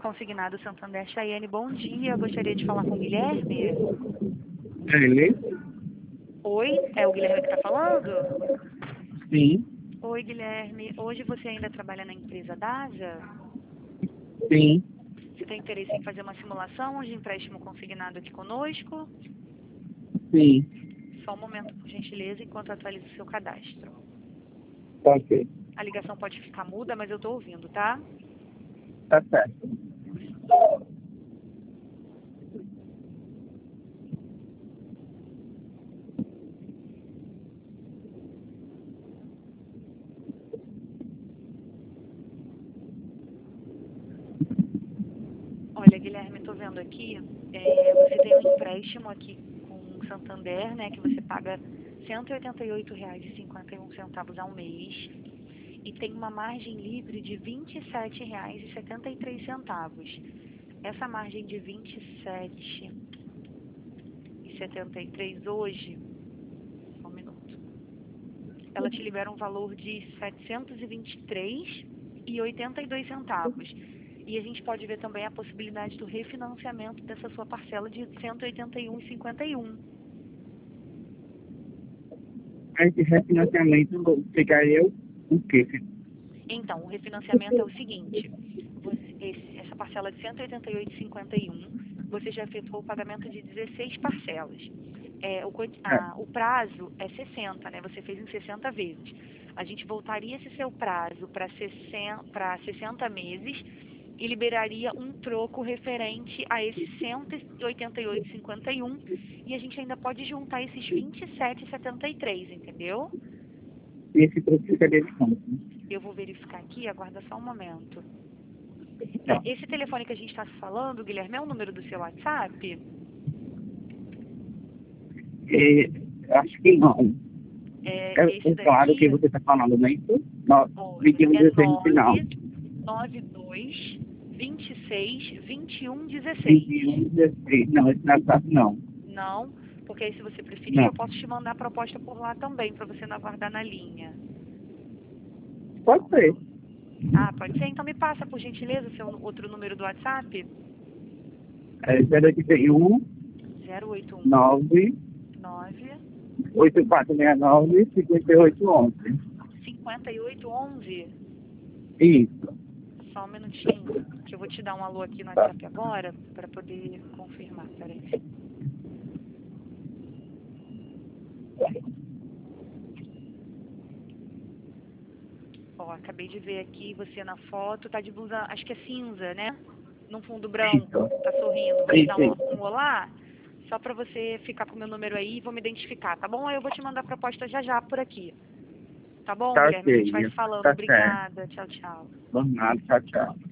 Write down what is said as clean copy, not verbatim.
Consignado Santander. Chayane, bom dia. Gostaria de falar com o Guilherme. Ele? Oi, é o Guilherme que está falando? Sim, Oi, Guilherme. Hoje você ainda trabalha na empresa DASA? sim, Você tem interesse em fazer uma simulação de empréstimo consignado aqui conosco? sim. Só um momento, por gentileza, enquanto eu atualizo o seu cadastro. Tá ok. A ligação pode ficar muda, mas eu estou ouvindo, tá? Tá certo. Olha, Guilherme, estou vendo aqui, você tem um empréstimo aqui com o Santander, né, que você paga R$ 188,51 ao mês e tem uma margem livre de R$ 27,73. Essa margem de R$ 27,73 hoje, só um minuto, ela te libera um valor de R$ 723,82. E a gente pode ver também a possibilidade do refinanciamento dessa sua parcela de R$ 181,51. Esse refinanciamento ficaria o quê? Então, o refinanciamento é o seguinte, essa parcela de R$ 188,51, você já efetuou o pagamento de 16 parcelas. O prazo é 60, né? Você fez em 60 vezes. A gente voltaria esse seu prazo para 60 meses e liberaria um troco referente a esses 188,51 e a gente ainda pode juntar esses 27,73, entendeu? E esse preço ficaria de quanto? Eu vou verificar aqui, aguarda só um momento. Tá. Esse telefone que a gente está falando, Guilherme, é o número do seu WhatsApp? Acho que não. Esse Claro que daqui, você está falando, né? olha, 21, é 16 no final. 992 26 21 16. 21, 16. Não, esse não é fácil, não. Não, porque aí se você preferir, Não. eu posso te mandar a proposta por lá também, para você não aguardar na linha. Pode ser. Ah, pode ser? Então me passa, por gentileza, o seu outro número do WhatsApp. 081 081 9 9 8469 5811. 5811. Isso. Só um minutinho, que eu vou te dar um alô aqui no Tá. WhatsApp agora, para poder confirmar. Peraí. Ó, acabei de ver aqui você na foto, tá de blusa, acho que é cinza, né? Num fundo branco, tá sorrindo. Vou te dar um olá, só pra você ficar com o meu número aí e vou me identificar, tá bom? Aí eu vou te mandar a proposta já já por aqui. Tá bom, Tá Guilherme? A gente vai ok. se falando. Tá certo. Obrigada. Tchau, tchau. Vamos lá, tchau, tchau.